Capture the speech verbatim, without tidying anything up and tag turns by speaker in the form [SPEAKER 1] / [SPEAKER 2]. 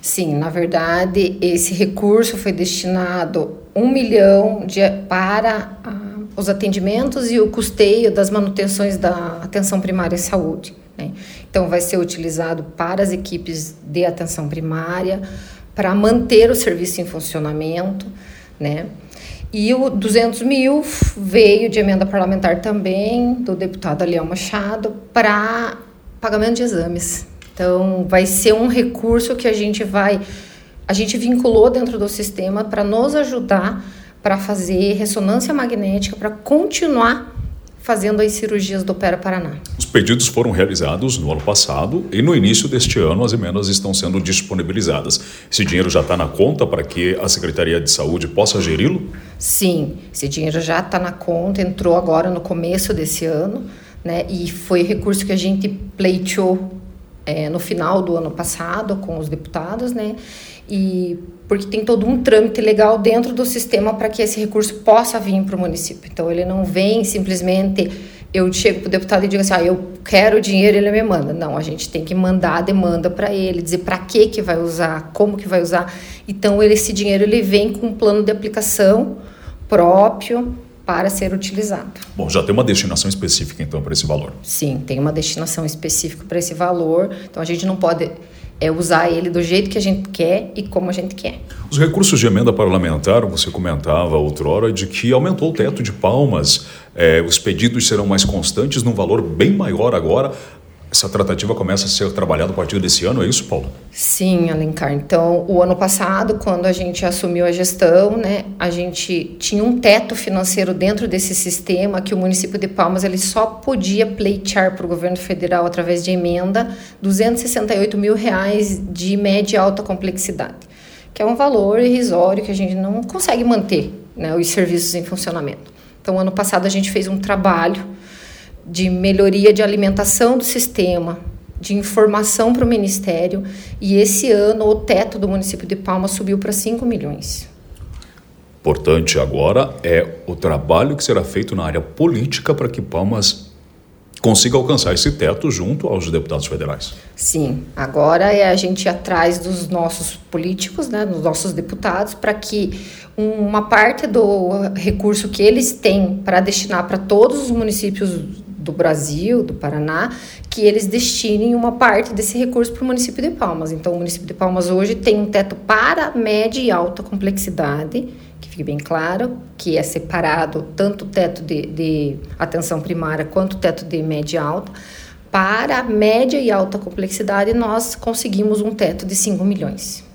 [SPEAKER 1] Sim, na verdade, esse recurso foi destinado um milhão de, para ah, os atendimentos e o custeio das manutenções da atenção primária à saúde, né? Então, vai ser utilizado para as equipes de atenção primária, para manter o serviço em funcionamento, né? E o duzentos mil veio de emenda parlamentar também, do deputado Aliel Machado, para pagamento de exames. Então, vai ser um recurso que a gente vai... A gente vinculou dentro do sistema para nos ajudar para fazer ressonância magnética, para continuar fazendo as cirurgias do Opera Paraná.
[SPEAKER 2] Os pedidos foram realizados no ano passado e no início deste ano as emendas estão sendo disponibilizadas. Esse dinheiro já está na conta para que a Secretaria de Saúde possa geri-lo?
[SPEAKER 1] Sim, esse dinheiro já está na conta, entrou agora no começo desse ano, né? E foi recurso que a gente pleiteou é, no final do ano passado com os deputados, né? E porque tem todo um trâmite legal dentro do sistema para que esse recurso possa vir para o município. Então, ele não vem simplesmente, eu chego para o deputado e digo assim, ah, eu quero o dinheiro, ele me manda. Não, a gente tem que mandar a demanda para ele, dizer para que que vai usar, como que vai usar. Então, ele, esse dinheiro ele vem com um plano de aplicação próprio para ser utilizado.
[SPEAKER 2] Bom, já tem uma destinação específica, então, para esse valor?
[SPEAKER 1] Sim, tem uma destinação específica para esse valor. Então, a gente não pode... é usar ele do jeito que a gente quer e como a gente quer.
[SPEAKER 2] Os recursos de emenda parlamentar, você comentava outrora, de que aumentou o teto de Palmas, é, os pedidos serão mais constantes, num valor bem maior agora. Essa tratativa começa a ser trabalhada a partir desse ano, é isso, Paula?
[SPEAKER 1] Sim, Alencar. Então, o ano passado, quando a gente assumiu a gestão, né, a gente tinha um teto financeiro dentro desse sistema que o município de Palmas ele só podia pleitear para o governo federal, através de emenda, duzentos e sessenta e oito mil reais de média e alta complexidade, que é um valor irrisório que a gente não consegue manter, né, os serviços em funcionamento. Então, ano passado, a gente fez um trabalho de melhoria de alimentação do sistema, de informação para o Ministério, e esse ano o teto do município de Palmas subiu para cinco milhões.
[SPEAKER 2] Importante agora é o trabalho que será feito na área política para que Palmas consiga alcançar esse teto junto aos deputados federais.
[SPEAKER 1] Sim, agora é a gente ir atrás dos nossos políticos, né, dos nossos deputados, para que uma parte do recurso que eles têm para destinar para todos os municípios do Brasil, do Paraná, que eles destinem uma parte desse recurso para o município de Palmas. Então, o município de Palmas hoje tem um teto para média e alta complexidade, que fique bem claro, que é separado tanto o teto de, de atenção primária quanto o teto de média e alta. Para média e alta complexidade, nós conseguimos um teto de cinco milhões.